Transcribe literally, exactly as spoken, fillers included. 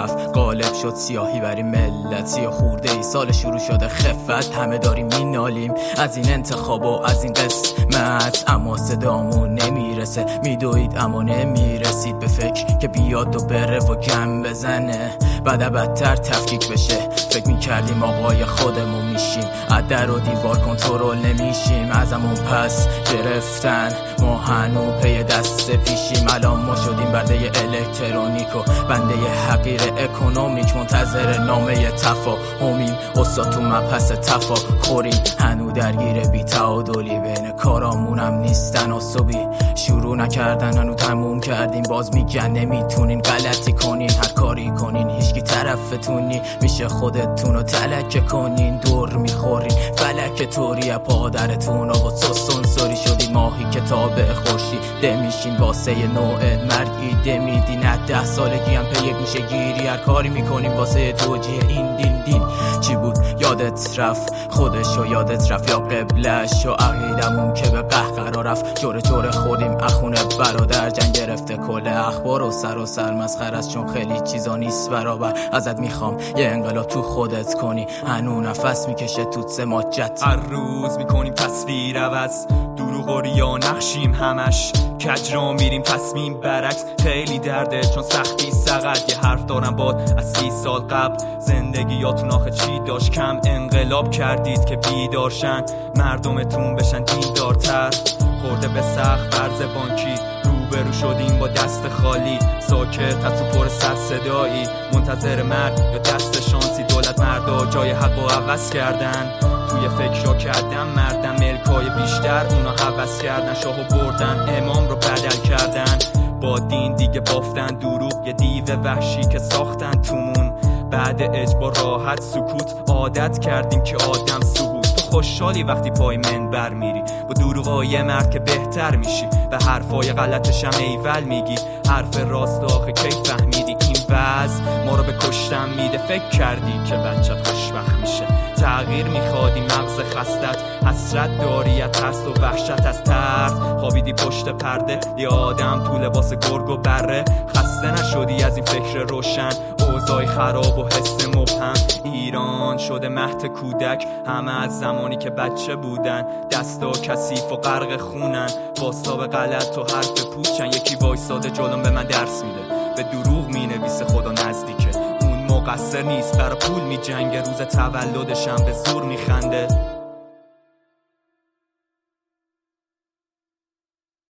رفت غالب شد سیاهی بر این ملتی و خورده ای سال شروع شده خفت، همه داریم مینالیم از این انتخاب و از این قسمت، اما صدامون نمیرسه، میدوید اما نمیرسید به فکر که بیاد و بره و گم بزنه، بعد بدتر تفکیک بشه. فکر میکردیم آقای خودمون میشیم، از در و دیوار کنترل نمیشیم، ازمون پس گرفتن، ما هنو پی دست پیشیم. الان ما شدیم برده الکترونیک و بنده حقیر اکونومیک، منتظر نامه تفاهمیم، استاد تو مبحث تفاخریم، هنو درگیر بی تعادلی بین کارامونم نیستن و صبی شروع نکردن هنو تموم کردیم، باز میگن نمیتونین غلطی کنین، هر کاری کنین هیچکی طرفتونی، میشه خودتونو تلکه کنین، دور میخورین فلک توری پادرتون و سوسونسوری شدین، ماهی که تابع خورشیده میشین، واسه نوع مرگ ایده میدین، از ده سالگی هم پی یک میشه گیری، هر کاری میکنیم واسه توجیه این دین. دین چی بود یادت رفت؟ خودشو یادت رفت یا قبلش و عقیدمون که به قهقرا رفت، جوره جوره خوردیم اخونه برادر، جنگ گرفته کل اخبار و سر و سر مسخر است، چون خیلی چیزا نیست برابر، ازت میخوام یه انقلاب تو خودت کنی، هنو نفس میکشه تو سماجت، هر روز میکنیم تصویر عوض، دروغ و ریا نقشیم همش، کج را میریم تصمیم برعکس، خیلی درده چون سختی سقط، یه حرف دارم باد از سی سال قبل، زندگیاتون آخه چی داشت کم، انقلاب کردید که بیدارشن مردمتون بشن دیندارتر، خورده به سخت فرض بانکی، روبرو شدیم با دست خالی، ساکت از تو پر سر صدایی، منتظر مرگ یا دست شانسی، دولت مردا جای حق و عوض کردن، توی فکر را کردن مردم ملکای بیشتر، اونا حوض کردن شاهو بردن، امام رو بدل کردن، با دین دیگه بافتن دروغ، یه دیو وحشی که ساختن تومون، بعد اجبار راحت سکوت، عادت کردیم که آدم سکوت، تو خوشحالی وقتی پای منبر میری با دروغای مرد که بهتر میشی، و حرفای غلطش هم ایول میگی، حرف راست آخه کی فهمیدی این وضع ما رو به کشتن میده، فکر کردی که بچت خوشبخت میشه، تغییر میخوادی مغز خستت، حسرت داریت ترس و وحشت از ترس، خوابیدی پشت پرده یه آدم تو لباس گرگ و بره، خسته نشدی از این فکر روشن، اوضاع خراب و حس مبهم، ایران شده مهد کودک، همه از زمانی که بچه بودن، دستا کثیف و غرق خونن، واسا به غلط و حرف پوچن، یکی وایساده جلوم به من درس میده، به دروغ مینویسه خدا نزدیکه، اون مقصر نیست برا پول می جنگه، روز تولدشم به زور میخنده.